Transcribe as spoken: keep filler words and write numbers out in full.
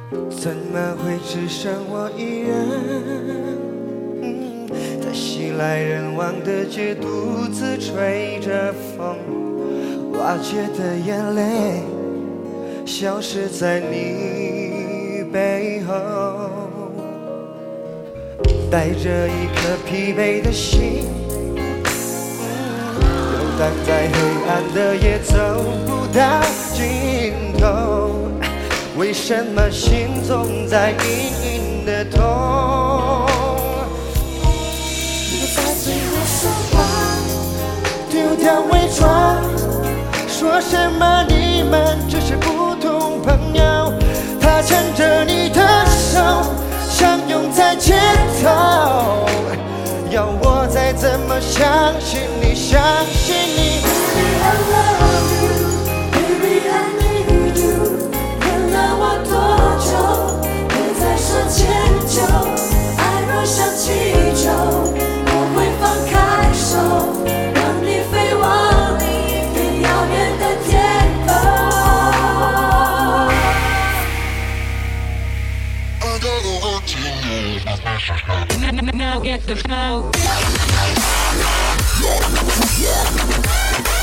怎么会只剩我一人？嗯，在熙来人往的街独自吹着风，瓦解的眼泪消失在你背后，带着一颗疲惫的心，游荡在黑暗的夜，走不到尽头。为什么心总在隐隐的痛？在最后说话，丢掉伪装，说什么你们只是普通朋友。他牵着你的手，相拥在街头，要我再怎么相信你，相信你。Baby, I love you, baby, I need you。原谅我多久，别再说迁就。爱若像气球，我会放开手，让你飞往更遥远的天空。 Now get the now.